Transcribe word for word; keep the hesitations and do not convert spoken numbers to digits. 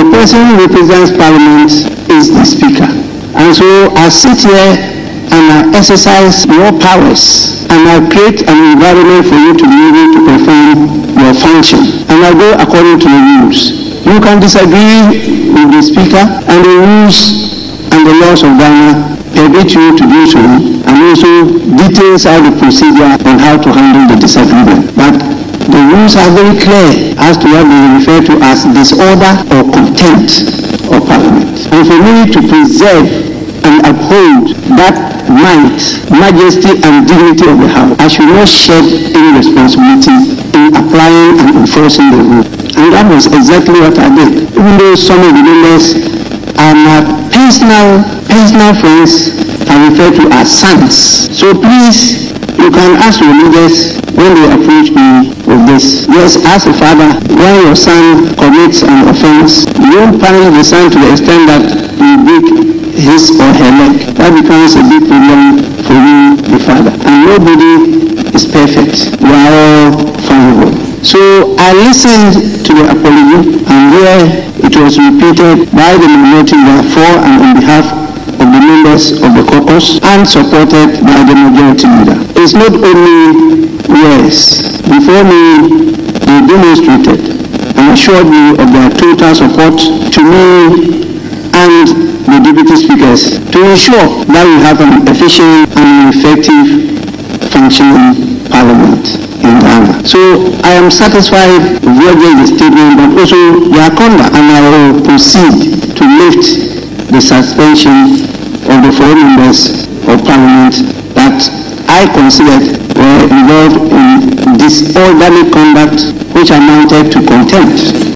the person who represents Parliament is the Speaker. And so I sit here and I exercise your powers, and I create an environment for you to be able to perform your function. And I go according to the rules. You can disagree with the Speaker, and the rules and the laws of Ghana permit you to do so, and also details out the procedure on how to handle the disagreement. But the rules are very clear as to what they refer to as disorder or contempt of Parliament. And for me to preserve and uphold that might, majesty and dignity of the House, I should not shed any responsibility in applying and enforcing the rule. And that was exactly what I did. Even though some of the members are my personal, personal friends, I refer to as sons. So please, you can ask your leaders when they approach me with this. Yes, as a father, when your son commits an offense, you don't punish the son to the extent that you break his or her leg. That becomes a big problem for you, the father. And nobody is perfect. We are all fallible. So I listened to the apology, and here it was repeated by the minority therefore and on behalf of the members of the caucus and supported by the majority leader. It's not only words. Before me, they demonstrated and assured me of their total support to me and the deputy speakers to ensure that we have an efficient and effective functioning Parliament in Ghana. So I am satisfied with the statement, but also their conduct, and I will proceed to lift the suspension of the four members of Parliament that I considered were involved in disorderly conduct which amounted to contempt.